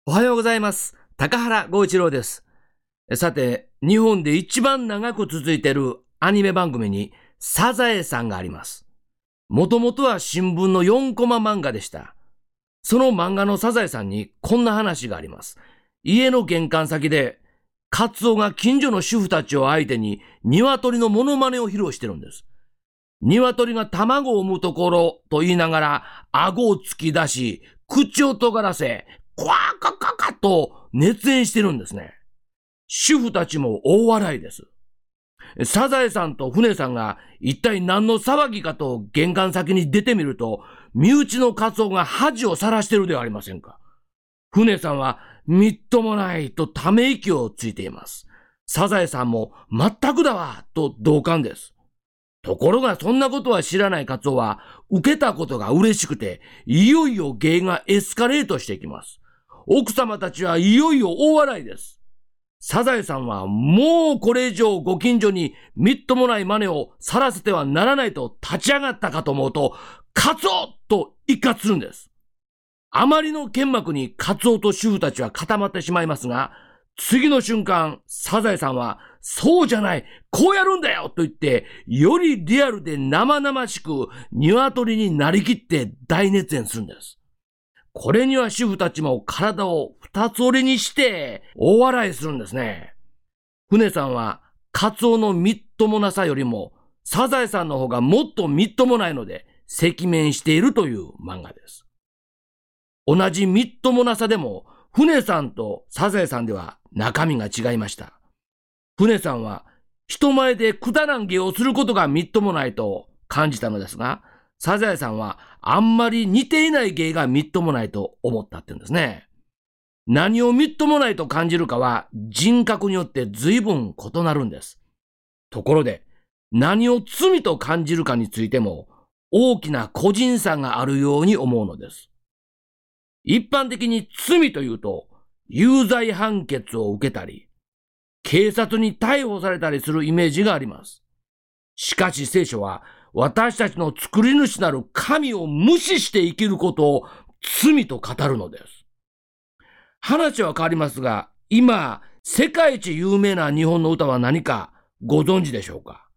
おはようございます。高原剛一郎です。さて、日本で一番長く続いているアニメ番組にサザエさんがあります。もともとは新聞の4コマ漫画でした。その漫画のサザエさんにこんな話があります。家の玄関先で、カツオが近所の主婦たちを相手に鶏のモノマネを披露してるんです。鶏が卵を産むところと言いながら顎を突き出し、口を尖らせ、クワカカカと熱演してるんですね。主婦たちも大笑いです。サザエさんと船さんが一体何の騒ぎかと玄関先に出てみると、身内のカツオが恥をさらしてるではありませんか。船さんはみっともないとため息をついています。サザエさんも全くだわと同感です。ところがそんなことは知らないカツオは受けたことが嬉しくて、いよいよ芸がエスカレートしていきます。奥様たちはいよいよ大笑いです。サザエさんはもうこれ以上ご近所にみっともない真似をさらせてはならないと立ち上がったかと思うと、カツオと一喝するんです。あまりの剣幕にカツオと主婦たちは固まってしまいますが、次の瞬間、サザエさんは、そうじゃない、こうやるんだよと言って、よりリアルで生々しく鶏になりきって大熱演するんです。これには主婦たちも体を二つ折りにして大笑いするんですね。船さんはカツオのみっともなさよりもサザエさんの方がもっとみっともないので赤面しているという漫画です。同じみっともなさでも船さんとサザエさんでは中身が違いました。船さんは人前でくだらん芸をすることがみっともないと感じたのですが、サザエさんはあんまり似ていない芸がみっともないと思ったって言うんですね。何をみっともないと感じるかは人格によって随分異なるんです。ところで何を罪と感じるかについても大きな個人差があるように思うのです。一般的に罪というと有罪判決を受けたり警察に逮捕されたりするイメージがあります。しかし聖書は私たちの作り主なる神を無視して生きることを罪と語るのです。話は変わりますが、今、世界一有名な日本の歌は何かご存知でしょうか？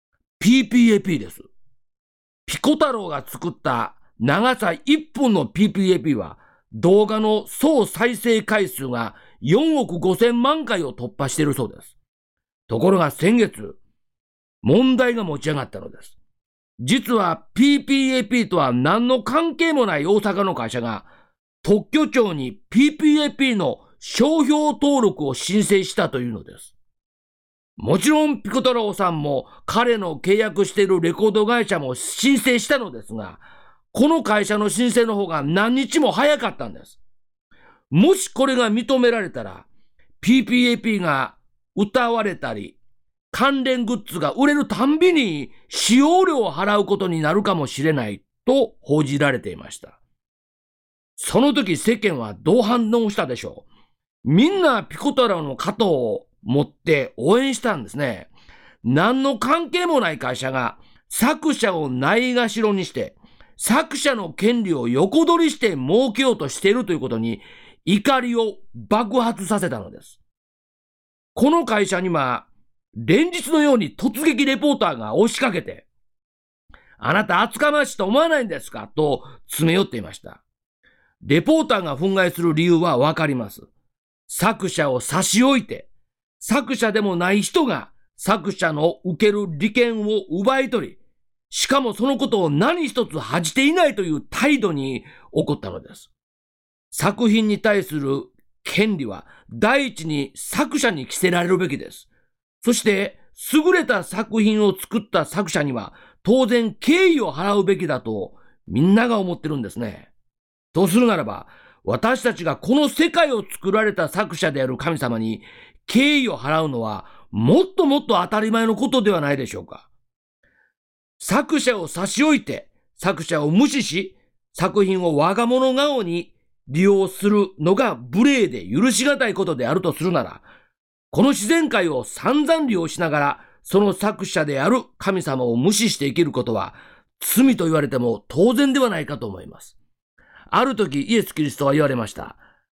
PPAP です。ピコ太郎が作った長さ1分の PPAP は動画の総再生回数が4億5千万回を突破しているそうです。ところが先月、問題が持ち上がったのです。実は PPAP とは何の関係もない大阪の会社が特許庁に PPAP の商標登録を申請したというのです。もちろんピコ太郎さんも彼の契約しているレコード会社も申請したのですが、この会社の申請の方が何日も早かったんです。もしこれが認められたら PPAP が歌われたり関連グッズが売れるたんびに使用料を払うことになるかもしれないと報じられていました。その時世間はどう反応したでしょう。みんなピコ太郎の肩を持って応援したんですね。何の関係もない会社が作者をないがしろにして作者の権利を横取りして儲けようとしているということに怒りを爆発させたのです。この会社には連日のように突撃レポーターが押しかけて、あなた厚かましいと思わないんですかと詰め寄っていました。レポーターが憤慨する理由はわかります。作者を差し置いて、作者でもない人が作者の受ける利権を奪い取り、しかもそのことを何一つ恥じていないという態度に起こったのです。作品に対する権利は第一に作者に着せられるべきです。そして優れた作品を作った作者には当然敬意を払うべきだとみんなが思ってるんですね。とするならば私たちがこの世界を作られた作者である神様に敬意を払うのはもっともっと当たり前のことではないでしょうか。作者を差し置いて作者を無視し作品を我が物顔に利用するのが無礼で許しがたいことであるとするなら、この自然界を散々利用しながらその作者である神様を無視して生きることは罪と言われても当然ではないかと思います。ある時イエス・キリストは言われました。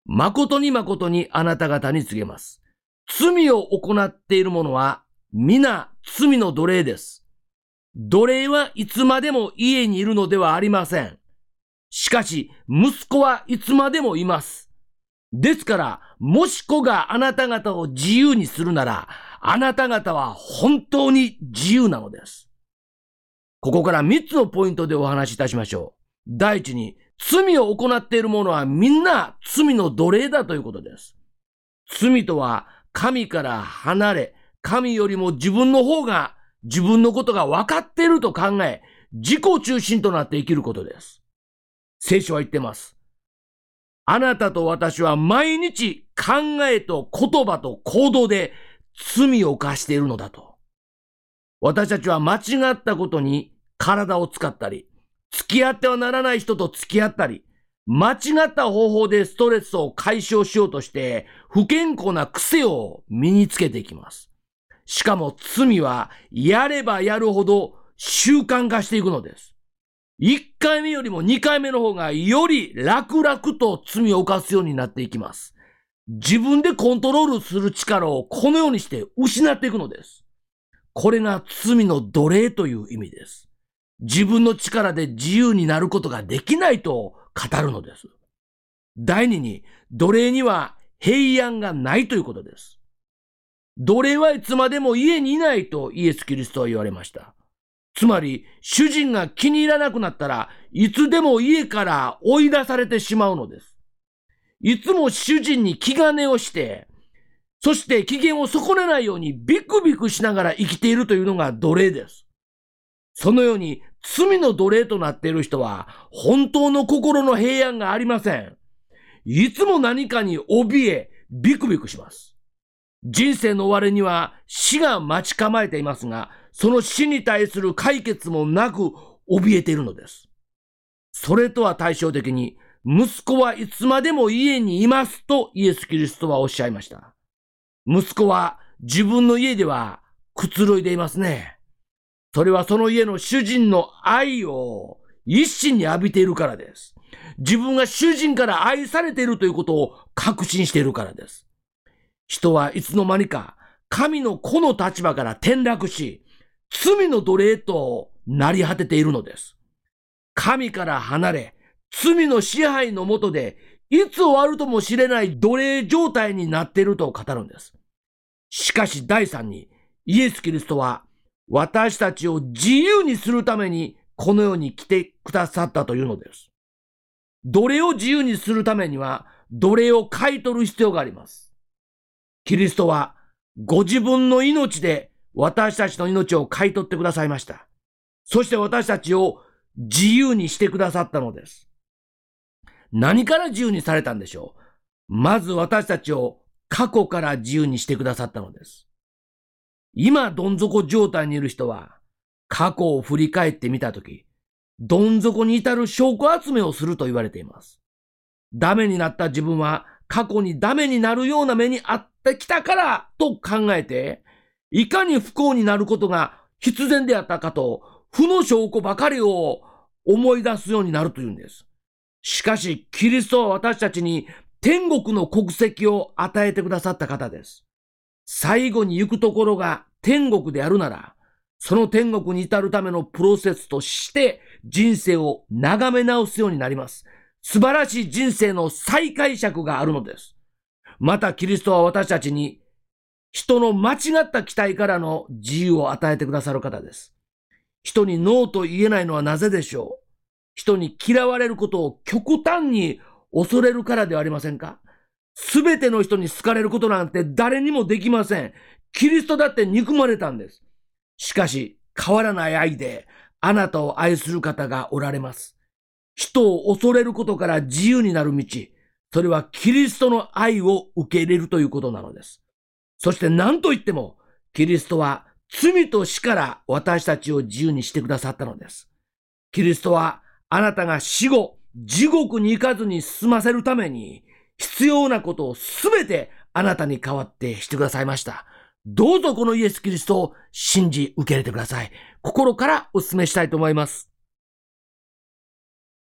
誠に誠にあなた方に告げます。罪を行っている者は皆罪の奴隷です。奴隷はいつまでも家にいるのではありません。しかし息子はいつまでもいます。ですから、もし子があなた方を自由にするなら、あなた方は本当に自由なのです。ここから3つのポイントでお話しいたしましょう。第一に、罪を行っている者はみんな罪の奴隷だということです。罪とは神から離れ、神よりも自分の方が自分のことが分かっていると考え、自己中心となって生きることです。聖書は言ってます。あなたと私は毎日考えと言葉と行動で罪を犯しているのだと。私たちは間違ったことに体を使ったり、付き合ってはならない人と付き合ったり、間違った方法でストレスを解消しようとして不健康な癖を身につけていきます。しかも罪はやればやるほど習慣化していくのです。1回目よりも2回目の方がより楽々と罪を犯すようになっていきます。自分でコントロールする力をこのようにして失っていくのです。これが罪の奴隷という意味です。自分の力で自由になることができないと語るのです。第二に、奴隷には平安がないということです。奴隷はいつまでも家にいないとイエス・キリストは言われました。つまり、主人が気に入らなくなったらいつでも家から追い出されてしまうのです。いつも主人に気兼ねをして、そして機嫌を損ねないようにビクビクしながら生きているというのが奴隷です。そのように罪の奴隷となっている人は本当の心の平安がありません。いつも何かに怯え、ビクビクします。人生の終わりには死が待ち構えていますが、その死に対する解決もなく怯えているのです。それとは対照的に、息子はいつまでも家にいますとイエス・キリストはおっしゃいました。息子は自分の家ではくつろいでいますね。それはその家の主人の愛を一心に浴びているからです。自分が主人から愛されているということを確信しているからです。人はいつの間にか神の子の立場から転落し、罪の奴隷となり果てているのです。神から離れ、罪の支配の下で、いつ終わるともしれない奴隷状態になっていると語るんです。しかし第三に、イエス・キリストは、私たちを自由にするために、この世に来てくださったというのです。奴隷を自由にするためには、奴隷を買い取る必要があります。キリストは、ご自分の命で私たちの命を買い取ってくださいました。そして私たちを自由にしてくださったのです。何から自由にされたんでしょう。まず私たちを過去から自由にしてくださったのです。今どん底状態にいる人は、過去を振り返ってみたとき、どん底に至る証拠集めをすると言われています。ダメになった自分は過去にダメになるような目にあってきたからと考えて、いかに不幸になることが必然であったかと、負の証拠ばかりを思い出すようになるというんです。しかし、キリストは私たちに天国の国籍を与えてくださった方です。最後に行くところが天国であるなら、その天国に至るためのプロセスとして人生を眺め直すようになります。素晴らしい人生の再解釈があるのです。またキリストは私たちに人の間違った期待からの自由を与えてくださる方です。人にノーと言えないのはなぜでしょう。人に嫌われることを極端に恐れるからではありませんか。すべての人に好かれることなんて誰にもできません。キリストだって憎まれたんです。しかし変わらない愛であなたを愛する方がおられます。人を恐れることから自由になる道、それはキリストの愛を受け入れるということなのです。そして何と言ってもキリストは罪と死から私たちを自由にしてくださったのです。キリストはあなたが死後地獄に行かずに済ませるために必要なことをすべてあなたに代わってしてくださいました。どうぞこのイエス・キリストを信じ受け入れてください。心からお勧めしたいと思います。